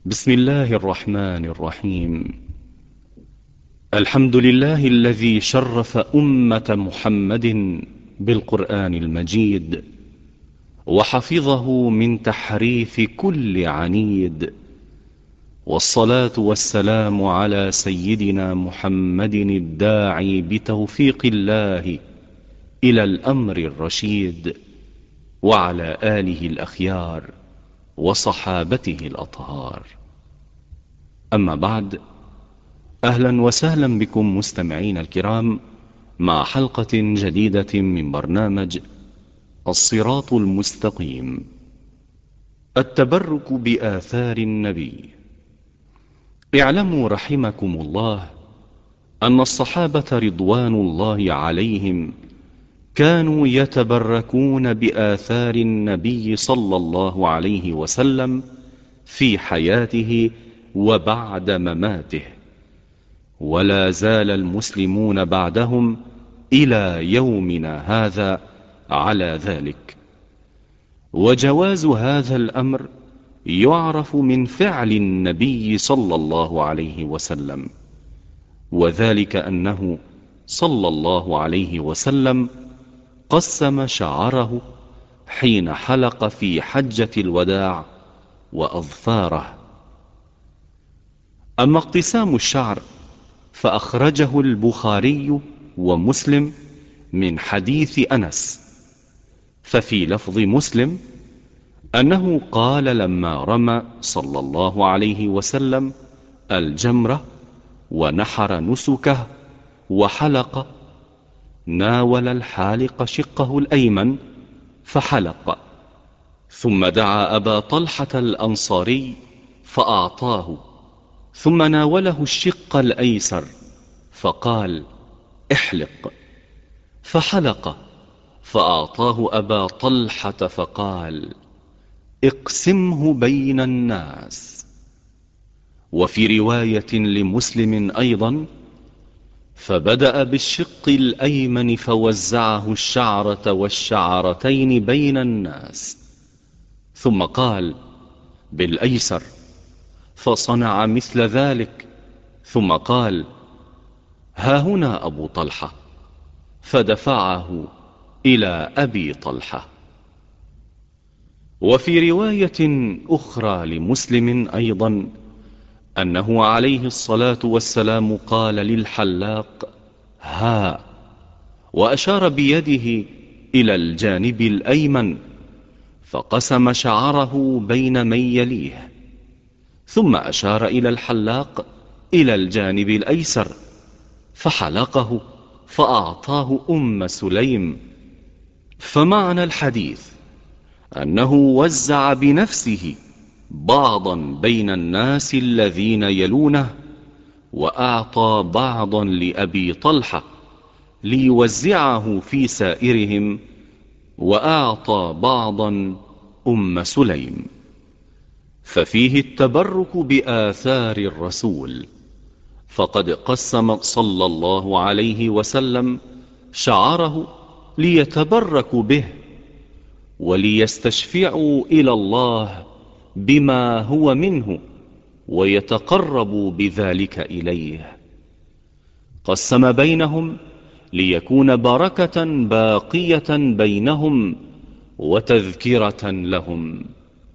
بسم الله الرحمن الرحيم. الحمد لله الذي شرف أمة محمد بالقرآن المجيد وحفظه من تحريف كل عنيد، والصلاة والسلام على سيدنا محمد الداعي بتوفيق الله إلى الأمر الرشيد، وعلى آله الأخيار وصحابته الأطهار. أما بعد، أهلا وسهلا بكم مستمعين الكرام مع حلقة جديدة من برنامج الصراط المستقيم، التبرك بآثار النبي. اعلموا رحمكم الله أن الصحابة رضوان الله عليهم كانوا يتبركون بآثار النبي صلى الله عليه وسلم في حياته وبعد مماته، ولا زال المسلمون بعدهم إلى يومنا هذا على ذلك. وجواز هذا الأمر يعرف من فعل النبي صلى الله عليه وسلم، وذلك أنه صلى الله عليه وسلم قسم شعره حين حلق في حجة الوداع وأظفاره. أما اقتسام الشعر فأخرجه البخاري ومسلم من حديث أنس، ففي لفظ مسلم أنه قال لما رمى صلى الله عليه وسلم الجمرة ونحر نسكه وحلق، ناول الحالق شقه الأيمن فحلق، ثم دعا أبا طلحة الأنصاري فأعطاه، ثم ناوله الشق الأيسر فقال احلق، فحلق، فأعطاه أبا طلحة فقال اقسمه بين الناس. وفي رواية لمسلم أيضا فبدأ بالشق الأيمن فوزعه الشعرة والشعرتين بين الناس، ثم قال بالأيسر فصنع مثل ذلك، ثم قال ها هنا أبو طلحة، فدفعه إلى أبي طلحة. وفي رواية أخرى لمسلم أيضا أنه عليه الصلاة والسلام قال للحلاق ها، وأشار بيده إلى الجانب الأيمن، فقسم شعره بين من يليه، ثم أشار إلى الحلاق إلى الجانب الأيسر فحلقه، فأعطاه أم سليم. فمعنى الحديث أنه وزع بنفسه بعضا بين الناس الذين يلونه، وأعطى بعضا لأبي طلحة ليوزعه في سائرهم، وأعطى بعضا أم سليم. ففيه التبرك بآثار الرسول، فقد قسم صلى الله عليه وسلم شعره ليتبركوا به وليستشفعوا إلى الله بما هو منه ويتقربوا بذلك إليه. قسم بينهم ليكون بركة باقية بينهم وتذكرة لهم.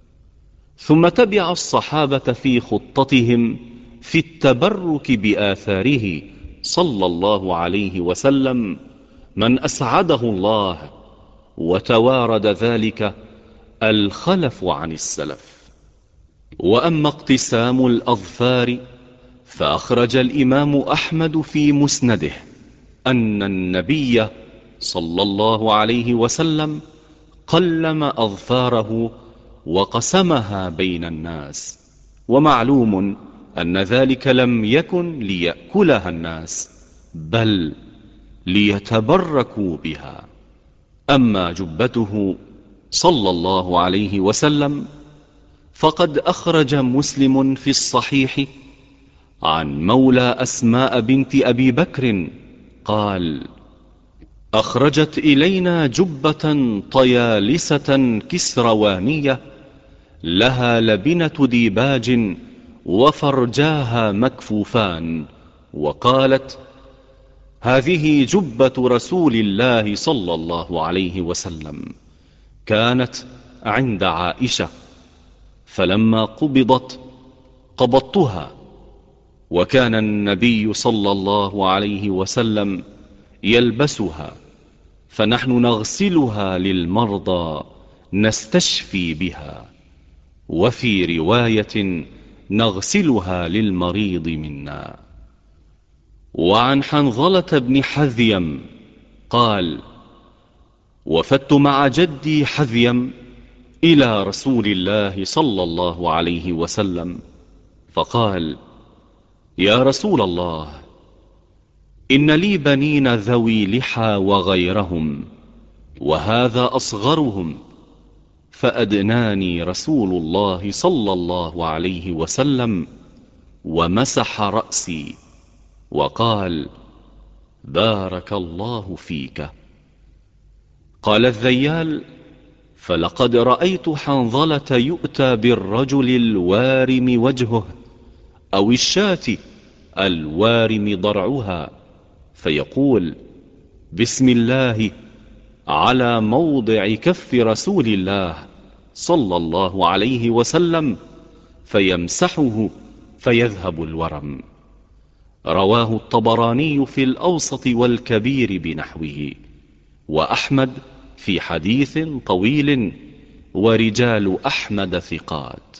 ثم تبع الصحابة في خطتهم في التبرك بآثاره صلى الله عليه وسلم من أسعده الله، وتوارد ذلك الخلف عن السلف. وأما اقتسام الأظفار فأخرج الإمام أحمد في مسنده أن النبي صلى الله عليه وسلم قلم أظفاره وقسمها بين الناس، ومعلوم أن ذلك لم يكن ليأكلها الناس، بل ليتبركوا بها. أما جبته صلى الله عليه وسلم فقد أخرج مسلم في الصحيح عن مولى أسماء بنت أبي بكر قال أخرجت إلينا جبة طيالسة كسروانية لها لبنة ديباج وفرجاها مكفوفان، وقالت: هذه جبة رسول الله صلى الله عليه وسلم، كانت عند عائشة، فلما قبضت قبضتها، وكان النبي صلى الله عليه وسلم يلبسها، فنحن نغسلها للمرضى نستشفي بها، وفي رواية نغسلها للمريض منا. وعن حنظلة بن حذيم قال: وفدت مع جدي حذيم إلى رسول الله صلى الله عليه وسلم، فقال: يا رسول الله، إن لي بنين ذوي لحى وغيرهم، وهذا أصغرهم، فأدناني رسول الله صلى الله عليه وسلم ومسح رأسي وقال: بارك الله فيك. قال الذيال: فلقد رأيت حنظلة يؤتى بالرجل الوارم وجهه، أو الشاة الوارم ضرعها، فيقول: بسم الله على موضع كف رسول الله صلى الله عليه وسلم، فيمسحه فيذهب الورم. رواه الطبراني في الأوسط والكبير بنحوه، وأحمد في حديث طويل، ورجال أحمد ثقات.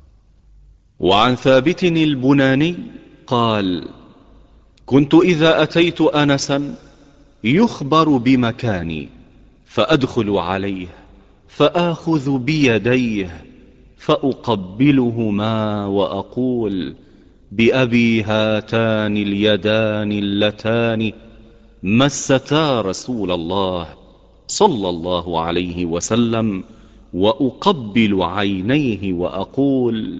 وعن ثابت البناني قال: كنت إذا أتيت أنسا يخبر بمكاني، فأدخل عليه فآخذ بيديه فأقبلهما وأقول: بأبي هاتان اليدان اللتان مستا رسول الله صلى الله عليه وسلم، وأقبل عينيه وأقول: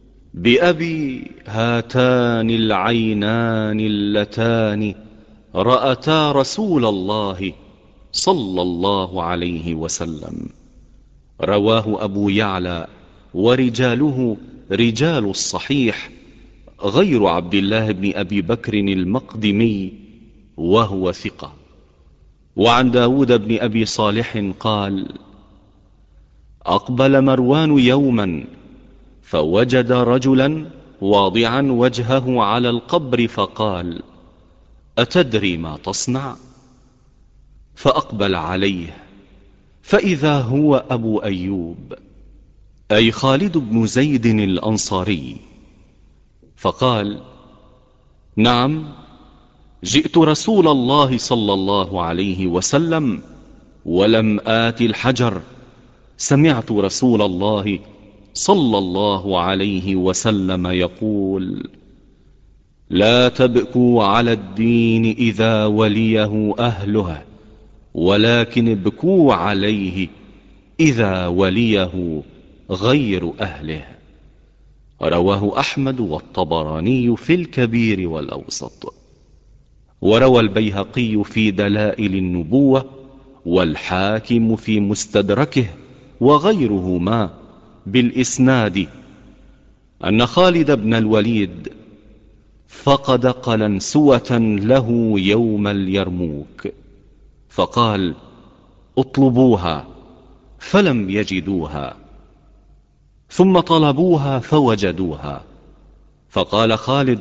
بأبي هاتان العينان اللتان رأتا رسول الله صلى الله عليه وسلم. رواه أبو يعلى، ورجاله رجال الصحيح غير عبد الله بن أبي بكر المقدمي، وهو ثقة. وعن داود بن أبي صالح قال: أقبل مروان يوما فوجد رجلا واضعا وجهه على القبر، فقال: أتدري ما تصنع؟ فأقبل عليه، فإذا هو أبو أيوب، أي خالد بن زيد الأنصاري، فقال: نعم، جئت رسول الله صلى الله عليه وسلم ولم آت الحجر، سمعت رسول الله صلى الله عليه وسلم يقول: لا تبكوا على الدين إذا وليه أهله، ولكن ابكوا عليه إذا وليه غير أهله. رواه أحمد والطبراني في الكبير والأوسط. وروى البيهقي في دلائل النبوة، والحاكم في مستدركه، وغيرهما بالإسناد، أن خالد بن الوليد فقد قلنسوة له يوم اليرموك، فقال: اطلبوها، فلم يجدوها، ثم طلبوها فوجدوها، فقال خالد: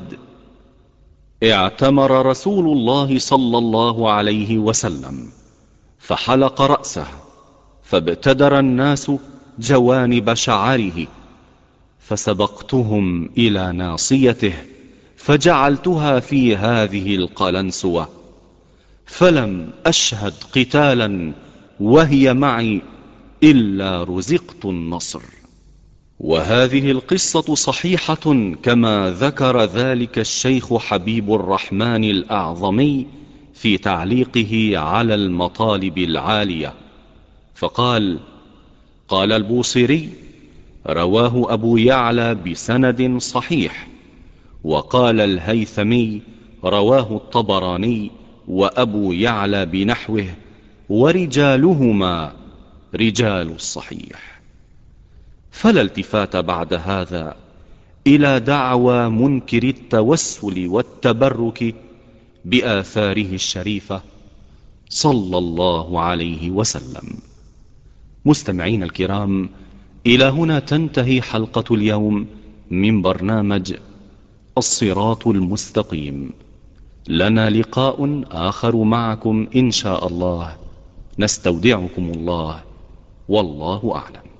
اعتمر رسول الله صلى الله عليه وسلم فحلق رأسه، فابتدر الناس جوانب شعره، فسبقتهم إلى ناصيته فجعلتها في هذه القلنسوة، فلم أشهد قتالا وهي معي إلا رزقت النصر. وهذه القصة صحيحة كما ذكر ذلك الشيخ حبيب الرحمن الأعظمي في تعليقه على المطالب العالية، فقال: قال البوصيري: رواه أبو يعلى بسند صحيح. وقال الهيثمي: رواه الطبراني وأبو يعلى بنحوه، ورجالهما رجال الصحيح. فلا التفات بعد هذا إلى دعوى منكر التوسل والتبرك بآثاره الشريفة صلى الله عليه وسلم. مستمعين الكرام، إلى هنا تنتهي حلقة اليوم من برنامج الصراط المستقيم. لنا لقاء آخر معكم إن شاء الله. نستودعكم الله، والله أعلم.